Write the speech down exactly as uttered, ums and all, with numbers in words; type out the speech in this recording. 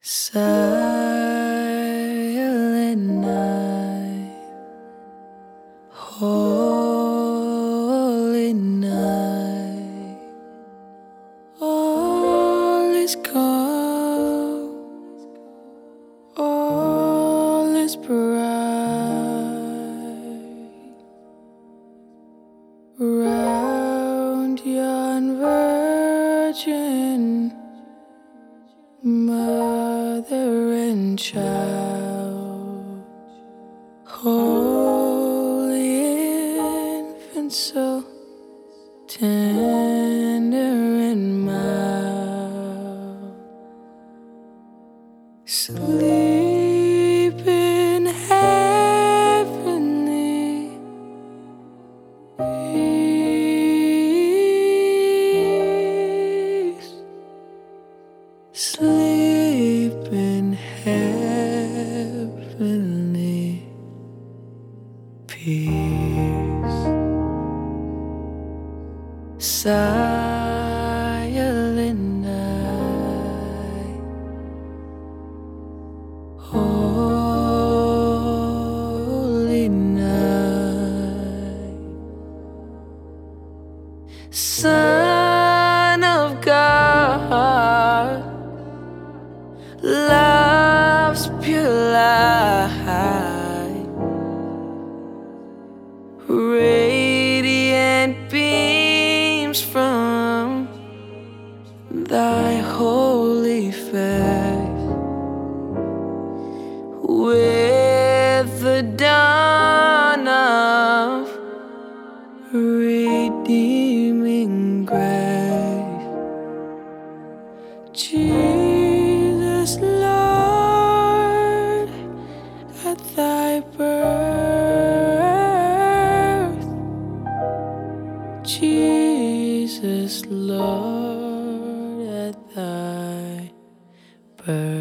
Silent night, holy night, all is calm, all is bright. Round yon virgin mother and child, holy infant, so tender and mild, sleep in heavenly peace. Sleep in heavenly peace. Silent night, holy night, Son of God, love's pure light, radiant beams from thy holy face. With the dawn of redeeming grace, Jesus, Lord, at thy birth, Jesus, Lord, at thy birth.